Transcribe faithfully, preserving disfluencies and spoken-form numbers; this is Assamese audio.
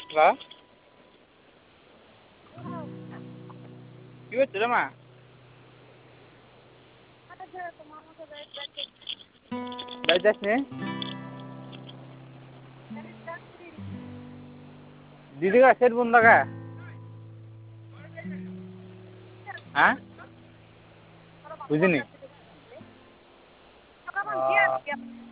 হা কি করছো রে মা বাড়ি যাস নি দিদি का सेट बंद का हाँ बुझनी